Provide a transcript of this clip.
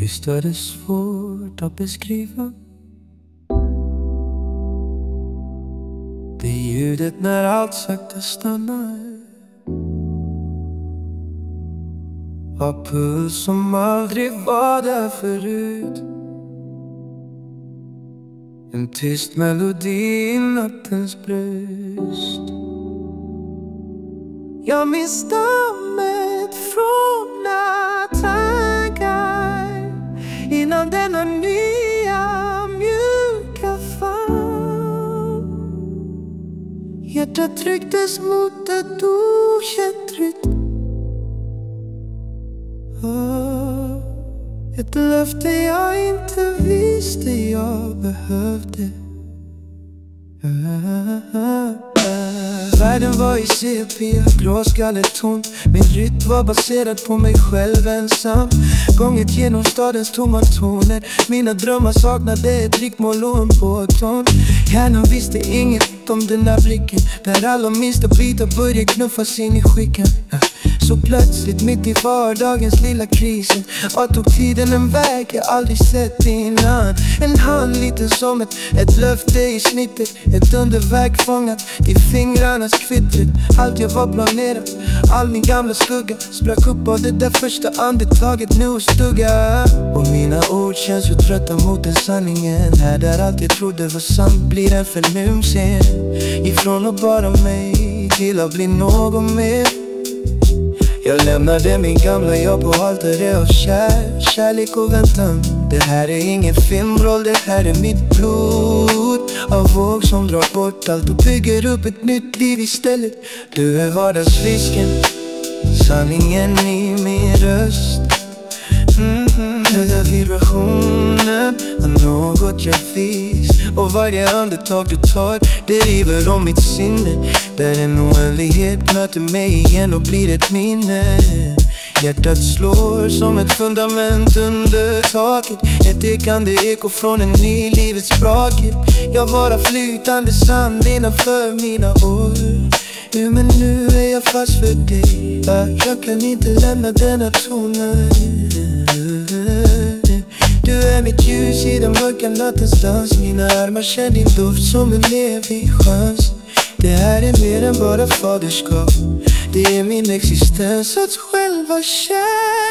Visst är det svårt att beskriva det ljudet när allt sakta stannar, av puls som aldrig var där förut. En tyst melodi i nattens bröst. Jag minns stammet från tankar innan denna nya mjuka fall. Hjärtat trycktes mot ett okänt rytm. Ett löfte jag inte visste jag behövde. Världen var i sepia, gråskallet tomt. Min rytm var baserad på mig själv ensam. Gånget genom stadens tomma toner. Mina drömmar saknade ett riktmål och en påton. Hjärnan visste inget om den där blicken där alla minsta bitar började knuffas in i skicken. Så plötsligt mitt i vardagens lilla krisen tog tiden en väg jag aldrig sett innan. En hand liten som ett löfte i snittet. Ett underverk fångat i fingrarnas kvittret. Allt jag var planerat, all min gamla skugga sprack upp av det där första andetaget nu och stugga. Och mina ord känns så trötta mot den sanningen. Här där allt jag trodde var sant blir en förnumsing. Ifrån att bara mig till att bli någon mer. Jag lämnade min gamla jobb på altaret av kärlek och väntan. Det här är ingen filmroll, det här är mitt blod. Av våg som drar bort allt och bygger upp ett nytt liv istället. Du är vardagsrisken, sanningen i min röst. Höga vibrationen av något jag vis. Och varje andetag du tar, det river om mitt sinne. Där en oändlighet möter mig igen och blir ett minne. Hjärtat slår som ett fundament under taket. Ett ekande eko från en ny livets braket. Jag bara flytande sand innanför mina år. Men nu är jag fast för dig. Jag kan inte lämna denna tonen. Du är mitt ljus i den mörka nattens dans. Mina armar känner din doft som en evig chans. Det här är mer än bara faderskap. Det är min existens att själva känna.